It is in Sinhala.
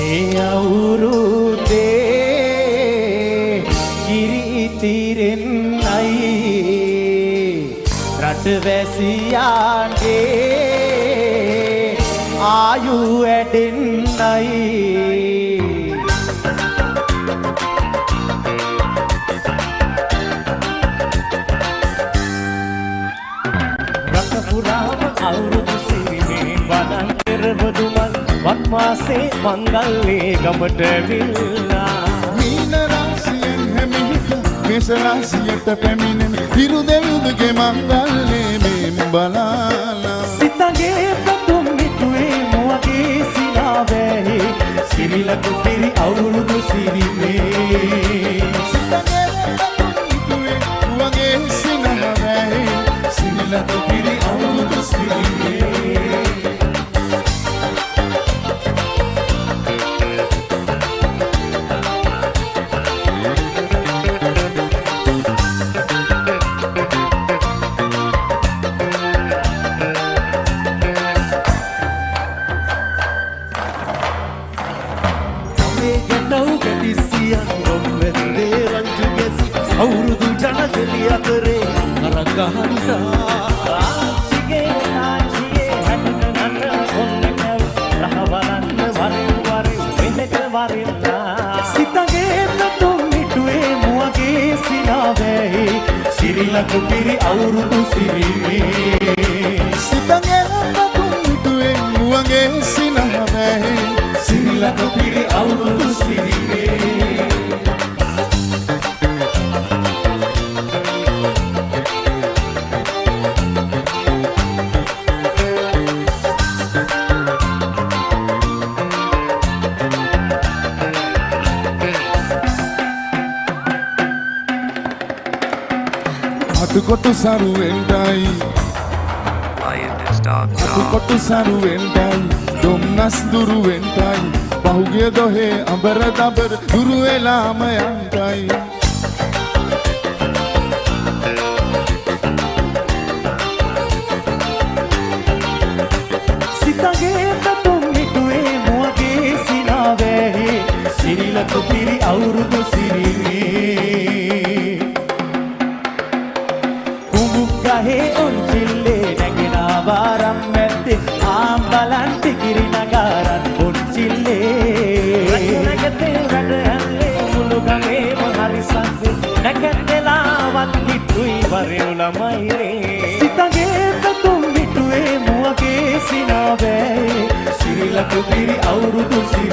මේ අවුරුද්දේ කිරි ඉතිරෙන්නයි රටවැසියන්ගේ ආයු වැඩෙන්නයි අවුරුදු සිරිමේ වදන් කෙරවදුමල් වත්වාසේ මංගල්ලේ ගමට විල්ලා මීන රාශියෙන් හැමිහිට මේෂ රාශියට පැමිණෙන හිරු දෙවිඳුගේ මංගල්ලේ මෙම් බලාලා සිතගේ පැතුම් මිතුවේ මුවගේ සිනාවැහි සිරිලක පිරි අවුරුදු සිරිමේ සිතගේ පැතුම් මිතුවේ මුවගේ සිනාවැහි සිරිලක පිරි අවුරුදු සිරිමේ අවුරුදු ජනගලිය අතරේ කරගහන්නා ආච්චිගේ ආච්චියේ හැටන නට ඔන්න කව රහවලන්න වරින් වරින් මෙහෙට වරින්නා සිතගේ පැතුම් මිටුවේ මුවගේ සිනාවැහි සිරිලක පිරි අවුරුදු සිරිමේ සිතගේ පැතුම් මිටුවේ මුවගේ සිනාවැහි සිරිලක පිරි අවුරුදු සිරිමේ කොටු සරුවෙන්ටයි කොටු සරුවෙන්ටයි දුම්නස් දුරුවෙන්ටයි පහුගිය දොහේ අඹර දබර දුරු වෙලාම යන්ටයි සිතගේ පැතුම් මිටුවේ මුවගේ සිනාවැහි සිරිලක පිරි අවුරුදු සිරිමේ ගහේ ඔන්චිල්ලේ නැගෙන වාරම් මැද්දේ ආම්බලන් ටිකිරි නගාරන් ඔන්චිල්ලේ රැකනගතේ වැඩ හැල්ලේ මුළු ගමේම හරි සංසේ නැකැත්තලාවත් හිටුයි වරේ ළමයිනේ සිතගේ පැතුම් මිටුවේ මුවගේ සිනාවැහි සිරිලක පිරි අවුරුදු